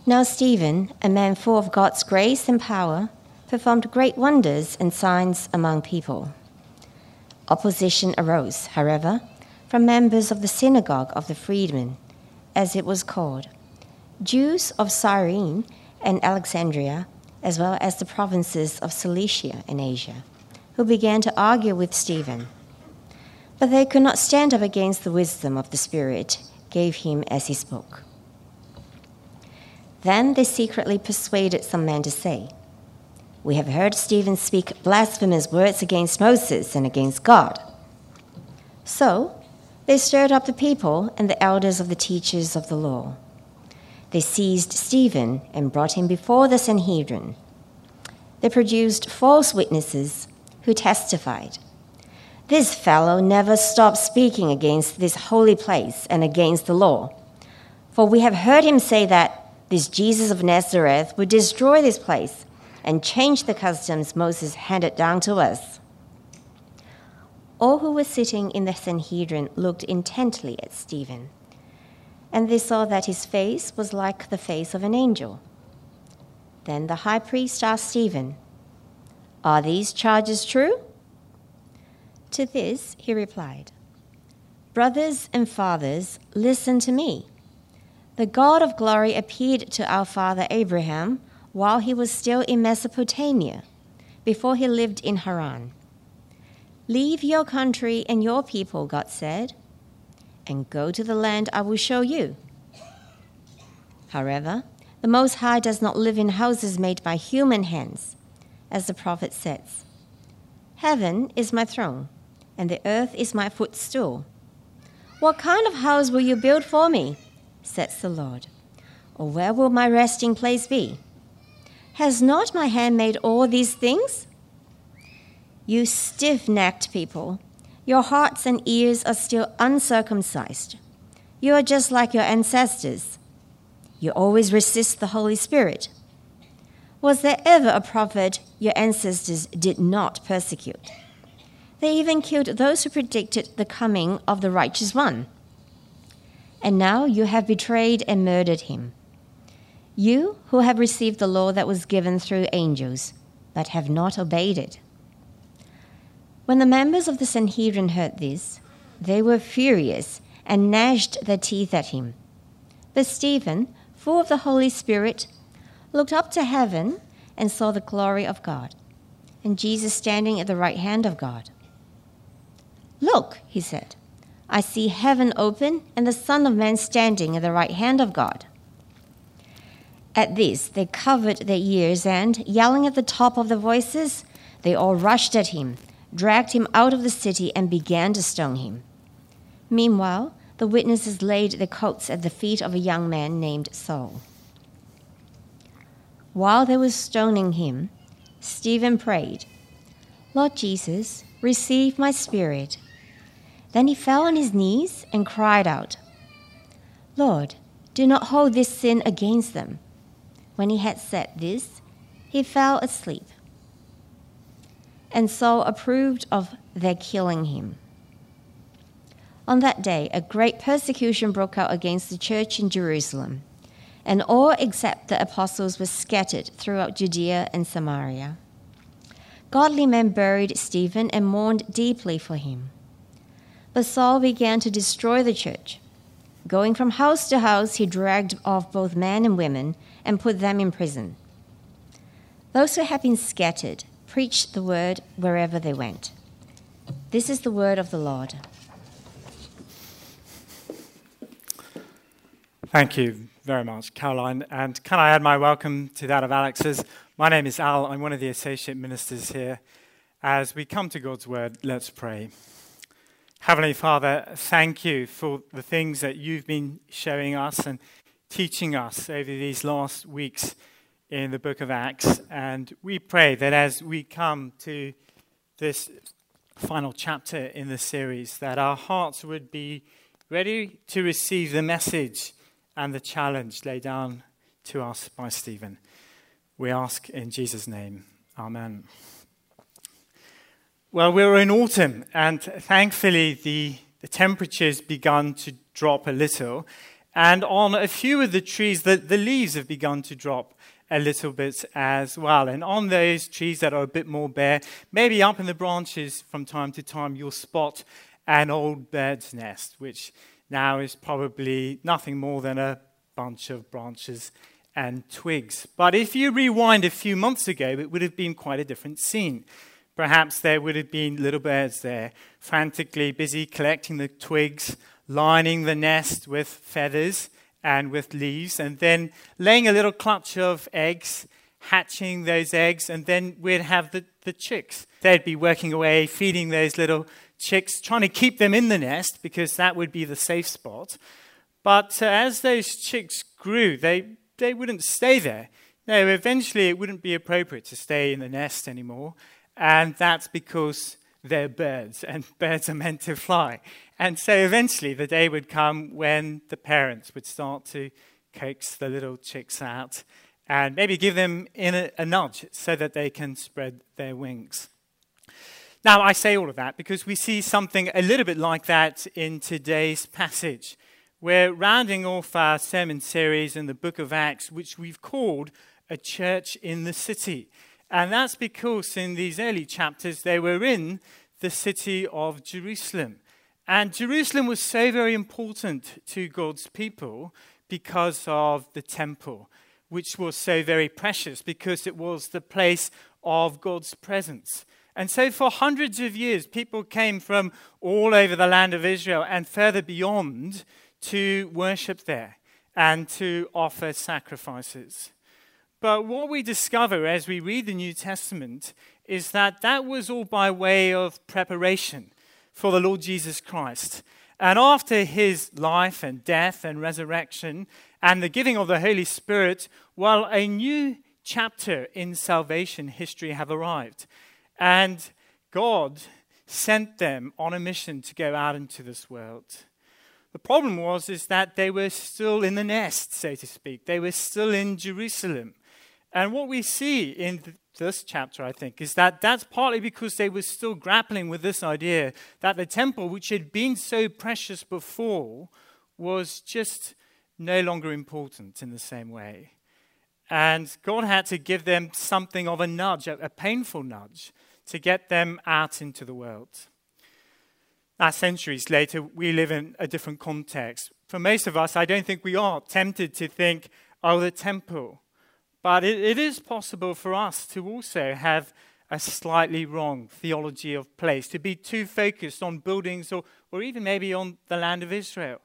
Now Stephen, a man full of God's grace and power, performed great wonders and signs among people. Opposition arose, however, from members of the synagogue of the freedmen, as it was called, Jews of Cyrene and Alexandria, as well as the provinces of Cilicia and Asia, who began to argue with Stephen. But they could not stand up against the wisdom of the Spirit gave him as he spoke. Then they secretly persuaded some men to say, "We have heard Stephen speak blasphemous words against Moses and against God." So they stirred up the people and the elders of the teachers of the law. They seized Stephen and brought him before the Sanhedrin. They produced false witnesses who testified, "This fellow never stopped speaking against this holy place and against the law. For we have heard him say that this Jesus of Nazareth would destroy this place and change the customs Moses handed down to us." All who were sitting in the Sanhedrin looked intently at Stephen, and they saw that his face was like the face of an angel. Then the high priest asked Stephen, "Are these charges true?" To this he replied, "Brothers and fathers, listen to me. The God of glory appeared to our father Abraham while he was still in Mesopotamia, before he lived in Haran. 'Leave your country and your people,' God said, 'and go to the land I will show you.' However, the Most High does not live in houses made by human hands, as the prophet says, 'Heaven is my throne, and the earth is my footstool.' What kind of house will you build for me, says the Lord, or where will my resting place be? Has not my hand made all these things? You stiff-necked people, your hearts and ears are still uncircumcised. You are just like your ancestors. You always resist the Holy Spirit. Was there ever a prophet your ancestors did not persecute? They even killed those who predicted the coming of the righteous one. And now you have betrayed and murdered him. You who have received the law that was given through angels, but have not obeyed it." When the members of the Sanhedrin heard this, they were furious and gnashed their teeth at him. But Stephen, full of the Holy Spirit, looked up to heaven and saw the glory of God, and Jesus standing at the right hand of God. "Look," he said, "I see heaven open and the Son of Man standing at the right hand of God." At this, they covered their ears and, yelling at the top of their voices, they all rushed at him, dragged him out of the city, and began to stone him. Meanwhile, the witnesses laid their coats at the feet of a young man named Saul. While they were stoning him, Stephen prayed, "Lord Jesus, receive my spirit." Then he fell on his knees and cried out, "Lord, do not hold this sin against them." When he had said this, he fell asleep. And Saul approved of their killing him. On that day, a great persecution broke out against the church in Jerusalem, and all except the apostles were scattered throughout Judea and Samaria. Godly men buried Stephen and mourned deeply for him. But Saul began to destroy the church. Going from house to house, he dragged off both men and women and put them in prison. Those who had been scattered preached the word wherever they went. This is the word of the Lord. Thank you very much, Caroline. And can I add my welcome to that of Alex's? My name is Al. I'm one of the associate ministers here. As we come to God's word, let's pray. Heavenly Father, thank you for the things that you've been showing us and teaching us over these last weeks in the book of Acts. And we pray that as we come to this final chapter in the series, that our hearts would be ready to receive the message and the challenge laid down to us by Stephen. We ask in Jesus' name, amen. Well, we're in autumn, and thankfully the temperature's begun to drop a little, And on a few of the trees, the leaves have begun to drop a little bit as well. And on those trees that are a bit more bare, maybe up in the branches from time to time, you'll spot an old bird's nest, which now is probably nothing more than a bunch of branches and twigs. But if you rewind a few months ago, it would have been quite a different scene. Perhaps there would have been little birds there, frantically busy collecting the twigs, lining the nest with feathers and with leaves, and then laying a little clutch of eggs, hatching those eggs, and then we'd have the chicks. They'd be working away, feeding those little chicks, trying to keep them in the nest, because that would be the safe spot. But as those chicks grew, they wouldn't stay there. No, eventually it wouldn't be appropriate to stay in the nest anymore, and that's because they're birds, and birds are meant to fly. And so eventually the day would come when the parents would start to coax the little chicks out and maybe give them a nudge so that they can spread their wings. Now, I say all of that because we see something a little bit like that in today's passage. We're rounding off our sermon series in the book of Acts, which we've called A Church in the City. And that's because in these early chapters, they were in the city of Jerusalem. And Jerusalem was so very important to God's people because of the temple, which was so very precious because it was the place of God's presence. And so for hundreds of years, people came from all over the land of Israel and further beyond to worship there and to offer sacrifices. But what we discover as we read the New Testament is that that was all by way of preparation for the Lord Jesus Christ. And after his life and death and resurrection and the giving of the Holy Spirit, well, a new chapter in salvation history have arrived. And God sent them on a mission to go out into this world. The problem is that they were still in the nest, so to speak. They were still in Jerusalem. And what we see in this chapter, I think, is that that's partly because they were still grappling with this idea that the temple, which had been so precious before, was just no longer important in the same way. And God had to give them something of a nudge, a painful nudge, to get them out into the world. Now, centuries later, we live in a different context. For most of us, I don't think we are tempted to think, oh, the temple. But it is possible for us to also have a slightly wrong theology of place, to be too focused on buildings or even maybe on the land of Israel.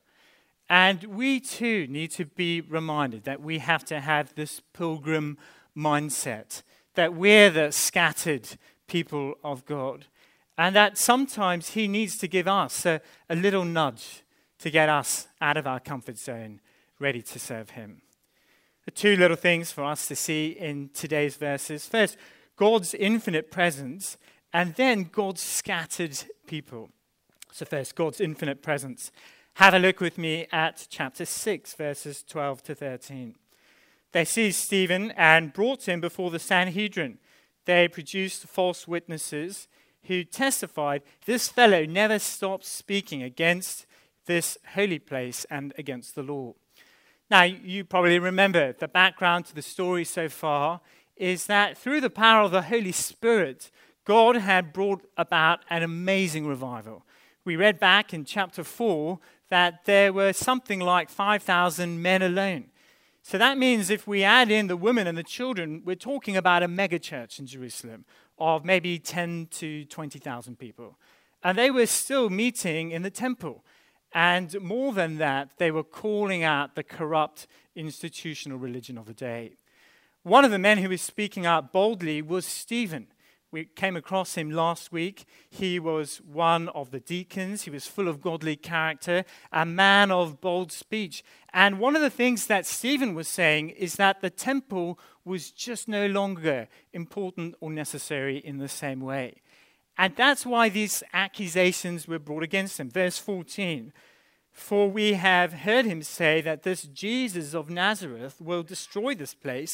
And we too need to be reminded that we have to have this pilgrim mindset, that we're the scattered people of God, and that sometimes he needs to give us a little nudge to get us out of our comfort zone, ready to serve him. The two little things for us to see in today's verses. First, God's infinite presence, and then God's scattered people. So first, God's infinite presence. Have a look with me at chapter 6, verses 12 to 13. They seized Stephen and brought him before the Sanhedrin. They produced false witnesses who testified, this fellow never stops speaking against this holy place and against the law. Now, you probably remember the background to the story so far is that through the power of the Holy Spirit, God had brought about an amazing revival. We read back in chapter 4 that there were something like 5,000 men alone. So that means if we add in the women and the children, we're talking about a mega church in Jerusalem of maybe 10 to 20,000 people. And they were still meeting in the temple. And more than that, they were calling out the corrupt institutional religion of the day. One of the men who was speaking out boldly was Stephen. We came across him last week. He was one of the deacons. He was full of godly character, a man of bold speech. And one of the things that Stephen was saying is that the temple was just no longer important or necessary in the same way. And that's why these accusations were brought against him. Verse 14, for we have heard him say that this Jesus of Nazareth will destroy this place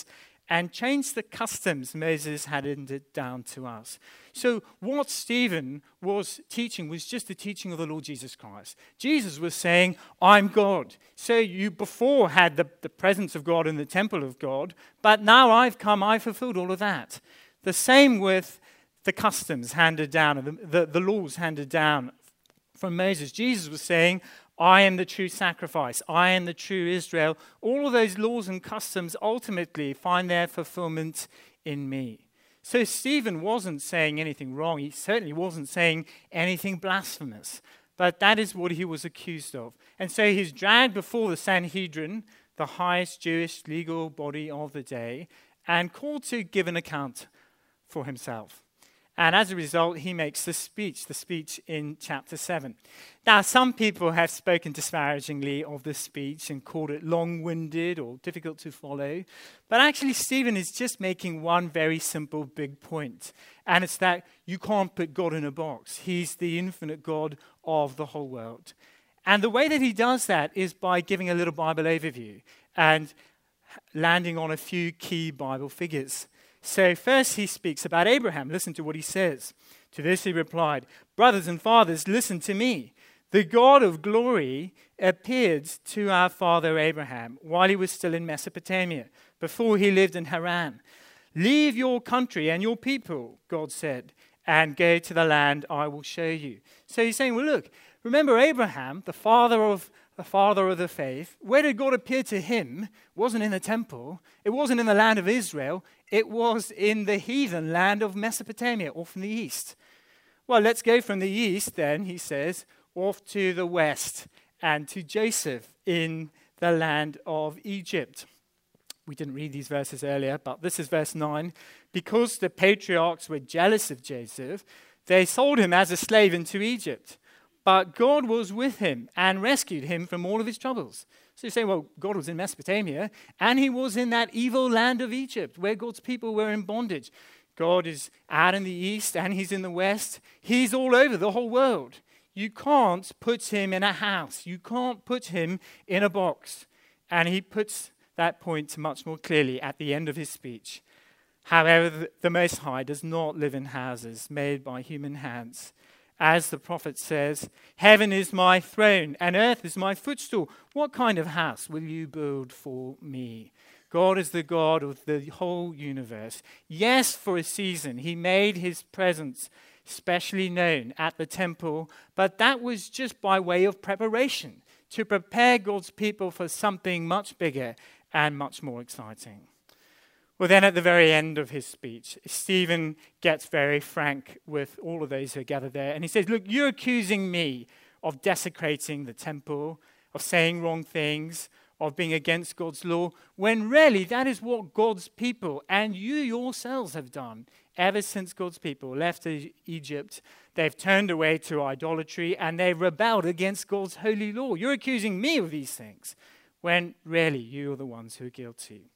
and change the customs Moses had handed down to us. So what Stephen was teaching was just the teaching of the Lord Jesus Christ. Jesus was saying, I'm God. So you before had the presence of God in the temple of God, but now I've come, I've fulfilled all of that. The same with the customs handed down, the laws handed down from Moses. Jesus was saying, I am the true sacrifice. I am the true Israel. All of those laws and customs ultimately find their fulfillment in me. So Stephen wasn't saying anything wrong. He certainly wasn't saying anything blasphemous. But that is what he was accused of. And so he's dragged before the Sanhedrin, the highest Jewish legal body of the day, and called to give an account for himself. And as a result, he makes the speech in chapter 7. Now, some people have spoken disparagingly of the speech and called it long-winded or difficult to follow. But actually, Stephen is just making one very simple big point. And it's that you can't put God in a box. He's the infinite God of the whole world. And the way that he does that is by giving a little Bible overview and landing on a few key Bible figures. So first he speaks about Abraham. Listen to what he says. To this he replied, brothers and fathers, listen to me. The God of glory appeared to our father Abraham while he was still in Mesopotamia, before he lived in Haran. Leave your country and your people, God said, and go to the land I will show you. So he's saying, well, look, remember Abraham, the father of the faith. Where did God appear to him? It wasn't in the temple. It wasn't in the land of Israel. It was in the heathen land of Mesopotamia, off in the east. Well, let's go from the east then, he says, off to the west and to Joseph in the land of Egypt. We didn't read these verses earlier, but this is verse 9. Because the patriarchs were jealous of Joseph, they sold him as a slave into Egypt. But God was with him and rescued him from all of his troubles. So you say, well, God was in Mesopotamia, and he was in that evil land of Egypt, where God's people were in bondage. God is out in the east, and he's in the west. He's all over the whole world. You can't put him in a house. You can't put him in a box. And he puts that point much more clearly at the end of his speech. However, the Most High does not live in houses made by human hands. As the prophet says, heaven is my throne and earth is my footstool. What kind of house will you build for me? God is the God of the whole universe. Yes, for a season, he made his presence specially known at the temple, but that was just by way of preparation, to prepare God's people for something much bigger and much more exciting. Well, then at the very end of his speech, Stephen gets very frank with all of those who are gathered there. And he says, look, you're accusing me of desecrating the temple, of saying wrong things, of being against God's law, when really that is what God's people and you yourselves have done. Ever since God's people left Egypt, they've turned away to idolatry and they've rebelled against God's holy law. You're accusing me of these things, when really you're the ones who are guilty.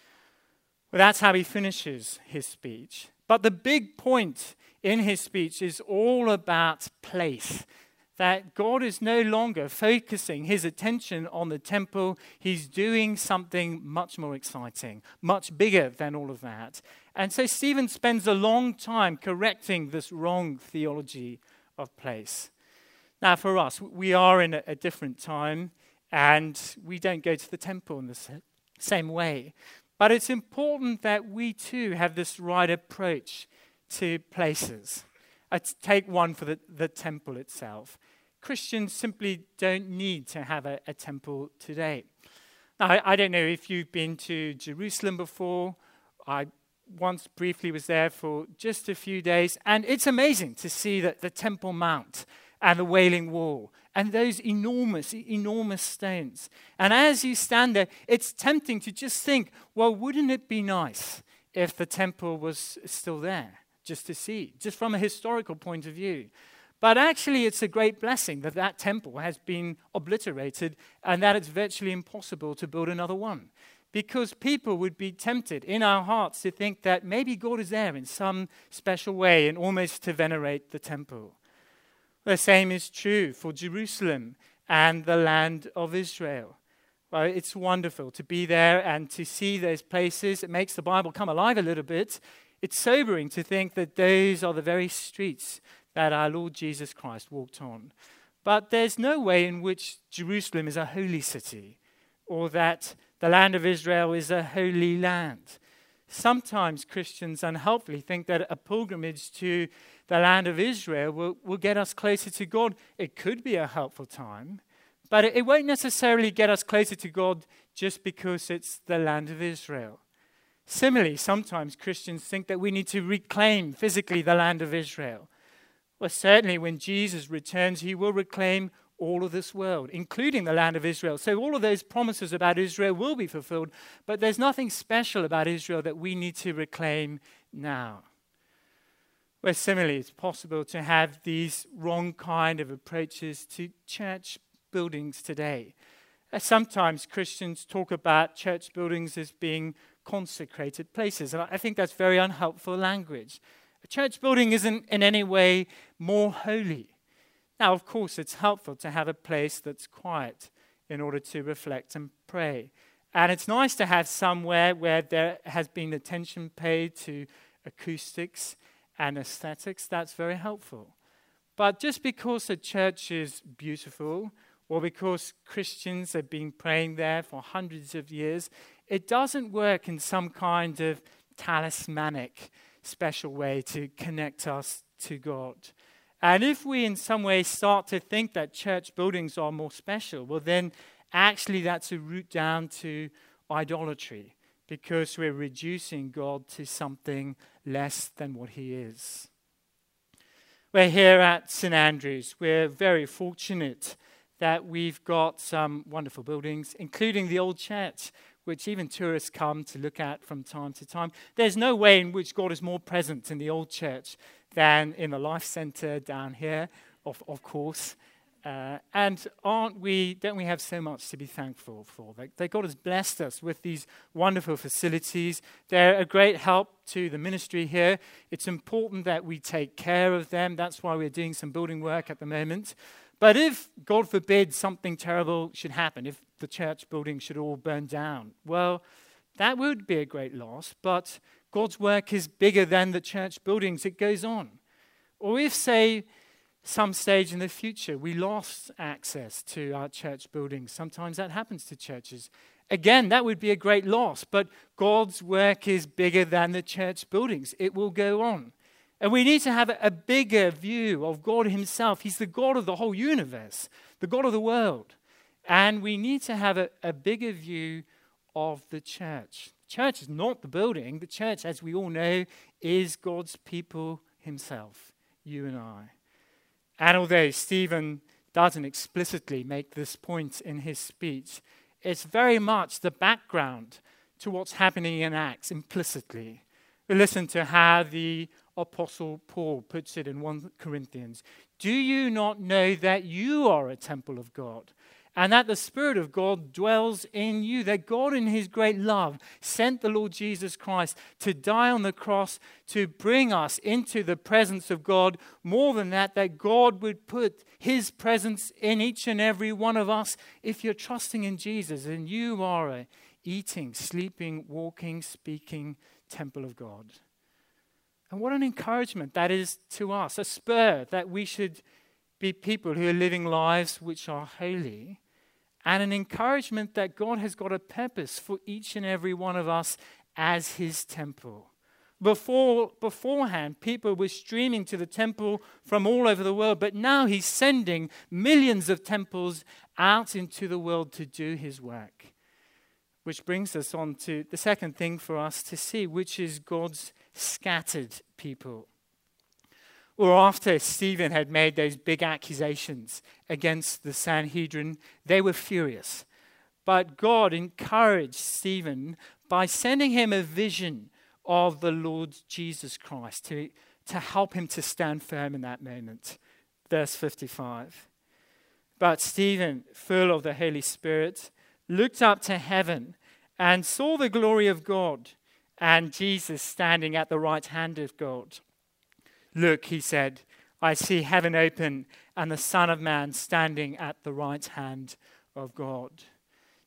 Well, that's how he finishes his speech. But the big point in his speech is all about place. That God is no longer focusing his attention on the temple. He's doing something much more exciting, much bigger than all of that. And so Stephen spends a long time correcting this wrong theology of place. Now, for us, we are in a different time, and we don't go to the temple in the same way. But it's important that we too have this right approach to places. Take one for the temple itself. Christians simply don't need to have a temple today. Now, I don't know if you've been to Jerusalem before. I once briefly was there for just a few days, and it's amazing to see the Temple Mount and the Wailing Wall, and those enormous, enormous stones. And as you stand there, it's tempting to just think, well, wouldn't it be nice if the temple was still there, just to see, just from a historical point of view? But actually, it's a great blessing that temple has been obliterated and that it's virtually impossible to build another one. Because people would be tempted in our hearts to think that maybe God is there in some special way and almost to venerate the temple. The same is true for Jerusalem and the land of Israel. Well, it's wonderful to be there and to see those places. It makes the Bible come alive a little bit. It's sobering to think that those are the very streets that our Lord Jesus Christ walked on. But there's no way in which Jerusalem is a holy city, or that the land of Israel is a holy land. Sometimes Christians unhelpfully think that a pilgrimage to the land of Israel will get us closer to God. It could be a helpful time, but it won't necessarily get us closer to God just because it's the land of Israel. Similarly, sometimes Christians think that we need to reclaim physically the land of Israel. Well, certainly when Jesus returns, he will reclaim all of this world, including the land of Israel. So all of those promises about Israel will be fulfilled, but there's nothing special about Israel that we need to reclaim now. Well, similarly, it's possible to have these wrong kind of approaches to church buildings today. Sometimes Christians talk about church buildings as being consecrated places, and I think that's very unhelpful language. A church building isn't in any way more holy. Now, of course, it's helpful to have a place that's quiet in order to reflect and pray. And it's nice to have somewhere where there has been attention paid to acoustics and aesthetics. That's very helpful. But just because a church is beautiful, or because Christians have been praying there for hundreds of years, it doesn't work in some kind of talismanic, special way to connect us to God. And if we in some way start to think that church buildings are more special, well then actually that's a route down to idolatry, because we're reducing God to something less than what he is. We're here at St. Andrews. We're very fortunate that we've got some wonderful buildings, including the old church, which even tourists come to look at from time to time. There's no way in which God is more present in the old church than in the Life Centre down here, of course. And don't we have so much to be thankful for? That God has blessed us with these wonderful facilities. They're a great help to the ministry here. It's important that we take care of them. That's why we're doing some building work at the moment. But if, God forbid, something terrible should happen, if the church building should all burn down, well, that would be a great loss, but God's work is bigger than the church buildings. It goes on. Or if, say, some stage in the future, we lost access to our church buildings. Sometimes that happens to churches. Again, that would be a great loss, but God's work is bigger than the church buildings. It will go on. And we need to have a bigger view of God himself. He's the God of the whole universe, the God of the world. And we need to have a bigger view of the church. Church is not the building. The church, as we all know, is God's people himself, you and I. And although Stephen doesn't explicitly make this point in his speech, it's very much the background to what's happening in Acts implicitly. We listen to how the Apostle Paul puts it in 1 Corinthians. Do you not know that you are a temple of God, and that the Spirit of God dwells in you? That God in his great love sent the Lord Jesus Christ to die on the cross to bring us into the presence of God. More than that, that God would put his presence in each and every one of us. If you're trusting in Jesus, and you are a eating, sleeping, walking, speaking temple of God. And what an encouragement that is to us, a spur that we should be people who are living lives which are holy, and an encouragement that God has got a purpose for each and every one of us as his temple. Beforehand, people were streaming to the temple from all over the world, but now he's sending millions of temples out into the world to do his work. Which brings us on to the second thing for us to see, which is God's scattered people. Or after Stephen had made those big accusations against the Sanhedrin, they were furious. But God encouraged Stephen by sending him a vision of the Lord Jesus Christ to help him to stand firm in that moment. Verse 55. But Stephen, full of the Holy Spirit, looked up to heaven and saw the glory of God and Jesus standing at the right hand of God. Look, he said, I see heaven open and the Son of Man standing at the right hand of God.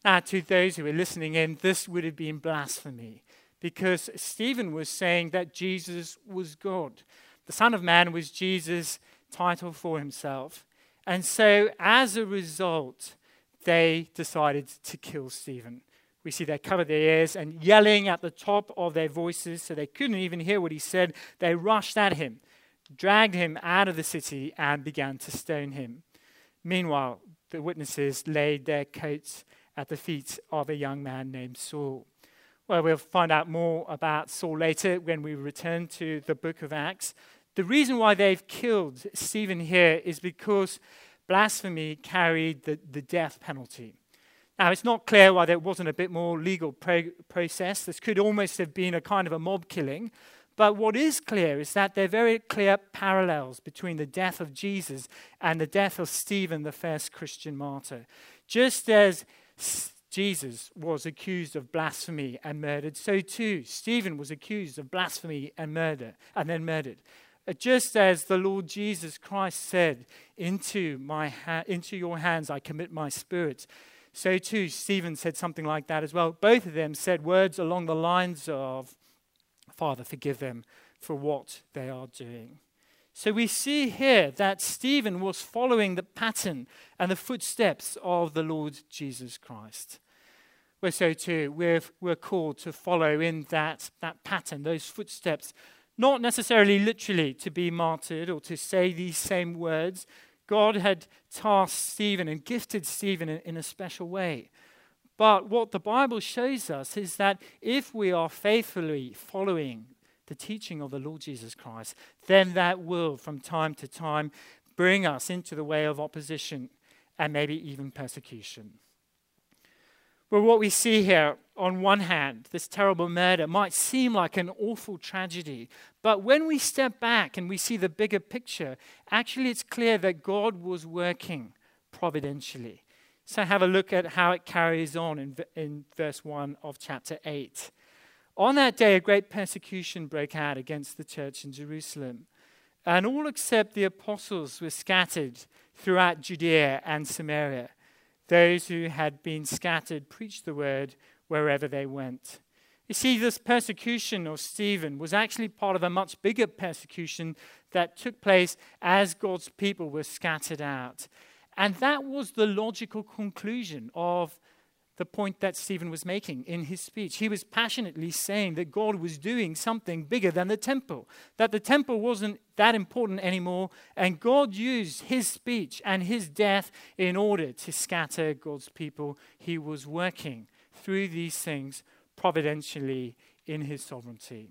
Now, to those who were listening in, this would have been blasphemy, because Stephen was saying that Jesus was God. The Son of Man was Jesus' title for himself. And so, as a result, they decided to kill Stephen. We see they covered their ears and yelling at the top of their voices so they couldn't even hear what he said. They rushed at him, dragged him out of the city, and began to stone him. Meanwhile, the witnesses laid their coats at the feet of a young man named Saul. Well, we'll find out more about Saul later when we return to the book of Acts. The reason why they've killed Stephen here is because blasphemy carried the death penalty. Now, it's not clear why there wasn't a bit more legal process. This could almost have been a kind of a mob killing. But what is clear is that there are very clear parallels between the death of Jesus and the death of Stephen, the first Christian martyr. Just as Jesus was accused of blasphemy and murdered, so too Stephen was accused of blasphemy and murder, and then murdered. Just as the Lord Jesus Christ said, into your hands I commit my spirit, so too Stephen said something like that as well. Both of them said words along the lines of, Father, forgive them for what they are doing. So we see here that Stephen was following the pattern and the footsteps of the Lord Jesus Christ. Well, so too, we're called to follow in that pattern, those footsteps, not necessarily literally to be martyred or to say these same words. God had tasked Stephen and gifted Stephen in a special way. But what the Bible shows us is that if we are faithfully following the teaching of the Lord Jesus Christ, then that will, from time to time, bring us into the way of opposition and maybe even persecution. But what we see here, on one hand, this terrible murder might seem like an awful tragedy. But when we step back and we see the bigger picture, actually it's clear that God was working providentially. So have a look at how it carries on in verse 1 of chapter 8. On that day, a great persecution broke out against the church in Jerusalem. And all except the apostles were scattered throughout Judea and Samaria. Those who had been scattered preached the word wherever they went. You see, this persecution of Stephen was actually part of a much bigger persecution that took place as God's people were scattered out. And that was the logical conclusion of the point that Stephen was making in his speech. He was passionately saying that God was doing something bigger than the temple, that the temple wasn't that important anymore, and God used his speech and his death in order to scatter God's people. He was working through these things providentially in his sovereignty.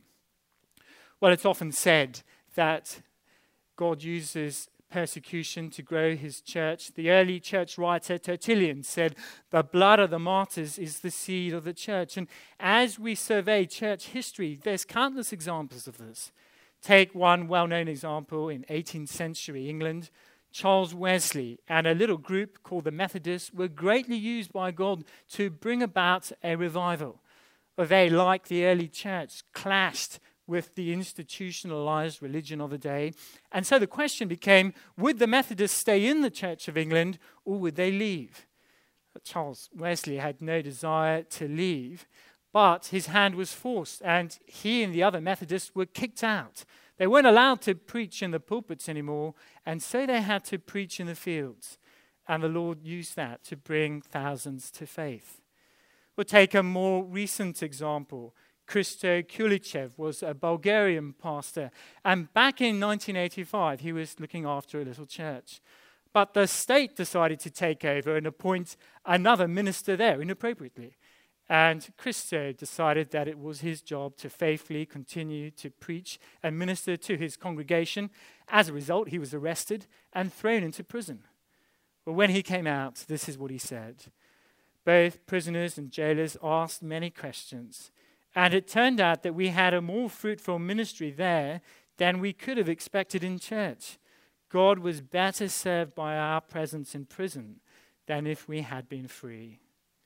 Well, it's often said that God uses persecution to grow his church. The early church writer Tertullian said, "The blood of the martyrs is the seed of the church." And as we survey church history, there's countless examples of this. Take one well-known example in 18th century England. Charles Wesley and a little group called the Methodists were greatly used by God to bring about a revival. They, like the early church, clashed with the institutionalized religion of the day. And so the question became, would the Methodists stay in the Church of England or would they leave? Charles Wesley had no desire to leave, but his hand was forced and he and the other Methodists were kicked out. They weren't allowed to preach in the pulpits anymore, and so they had to preach in the fields. And the Lord used that to bring thousands to faith. We'll take a more recent example. Christo Kulichev was a Bulgarian pastor, and back in 1985, he was looking after a little church. But the state decided to take over and appoint another minister there inappropriately. And Christo decided that it was his job to faithfully continue to preach and minister to his congregation. As a result, he was arrested and thrown into prison. But when he came out, this is what he said. Both prisoners and jailers asked many questions. And it turned out that we had a more fruitful ministry there than we could have expected in church. God was better served by our presence in prison than if we had been free.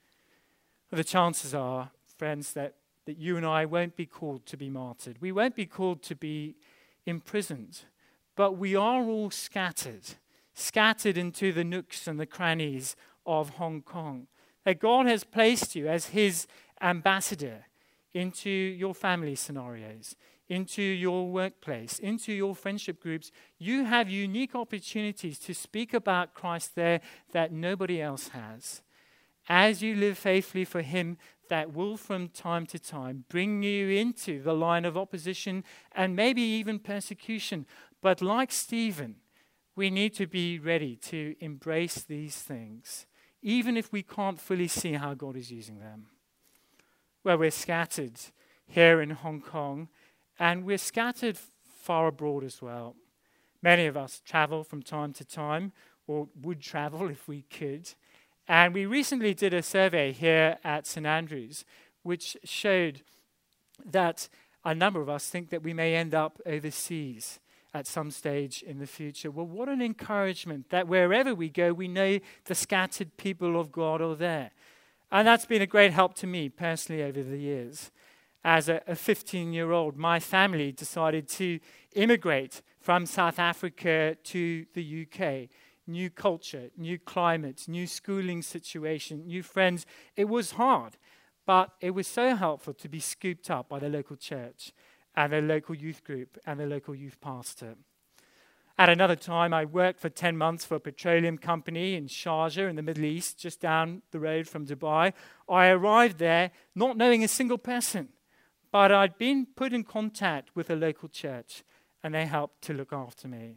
Well, the chances are, friends, that you and I won't be called to be martyred. We won't be called to be imprisoned. But we are all scattered into the nooks and the crannies of Hong Kong. that God has placed you as his ambassador into your family scenarios, into your workplace, into your friendship groups. You have unique opportunities to speak about Christ there that nobody else has. As you live faithfully for him, that will from time to time bring you into the line of opposition and maybe even persecution. But like Stephen, we need to be ready to embrace these things, even if we can't fully see how God is using them. Well, we're scattered here in Hong Kong, and we're scattered far abroad as well. Many of us travel from time to time, or would travel if we could. And we recently did a survey here at St. Andrews, which showed that a number of us think that we may end up overseas at some stage in the future. Well, what an encouragement that wherever we go, we know the scattered people of God are there. And that's been a great help to me personally over the years. As a 15-year-old, my family decided to immigrate from South Africa to the UK. New culture, new climate, new schooling situation, new friends. It was hard, but it was so helpful to be scooped up by the local church and the local youth group and the local youth pastor. At another time, I worked for 10 months for a petroleum company in Sharjah in the Middle East, just down the road from Dubai. I arrived there not knowing a single person, but I'd been put in contact with a local church, and they helped to look after me.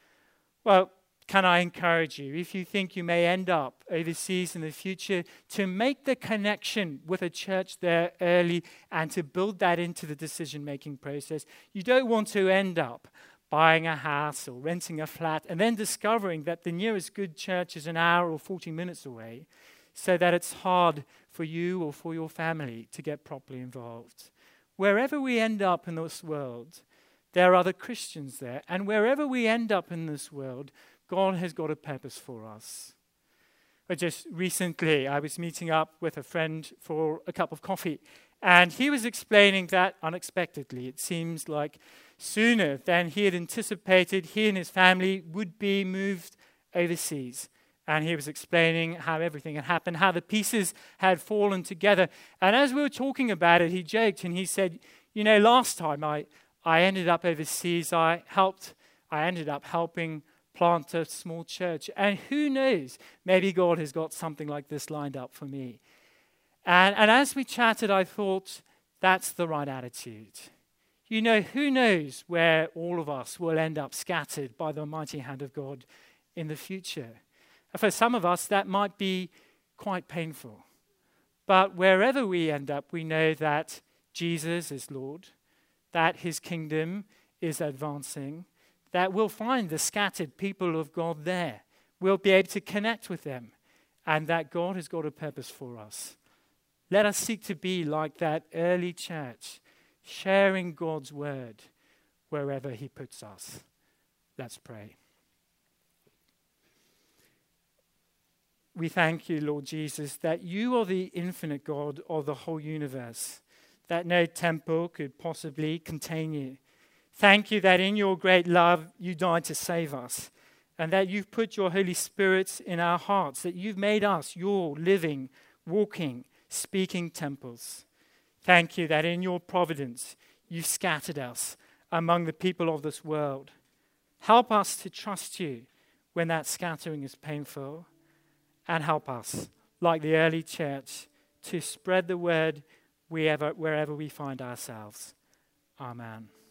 Well, can I encourage you, if you think you may end up overseas in the future, to make the connection with a church there early and to build that into the decision-making process. You don't want to end up buying a house or renting a flat and then discovering that the nearest good church is an hour or 40 minutes away, so that it's hard for you or for your family to get properly involved. Wherever we end up in this world, there are other Christians there, and wherever we end up in this world, God has got a purpose for us. But just recently, I was meeting up with a friend for a cup of coffee, and he was explaining that unexpectedly, it seems like sooner than he had anticipated, he and his family would be moved overseas. And he was explaining how everything had happened, how the pieces had fallen together. And as we were talking about it, he joked and he said, you know, last time I ended up overseas, I ended up helping plant a small church. And who knows, maybe God has got something like this lined up for me. And as we chatted, I thought, that's the right attitude. You know, who knows where all of us will end up scattered by the mighty hand of God in the future. For some of us, that might be quite painful. But wherever we end up, we know that Jesus is Lord, that his kingdom is advancing, that we'll find the scattered people of God there. We'll be able to connect with them, and that God has got a purpose for us. Let us seek to be like that early church, sharing God's word wherever he puts us. Let's pray. We thank you, Lord Jesus, that you are the infinite God of the whole universe, that no temple could possibly contain you. Thank you that in your great love, you died to save us, and that you've put your Holy Spirit in our hearts, that you've made us your living, walking, speaking temples. Thank you that in your providence, you've scattered us among the people of this world. Help us to trust you when that scattering is painful, and help us, like the early church, to spread the word wherever we find ourselves. Amen.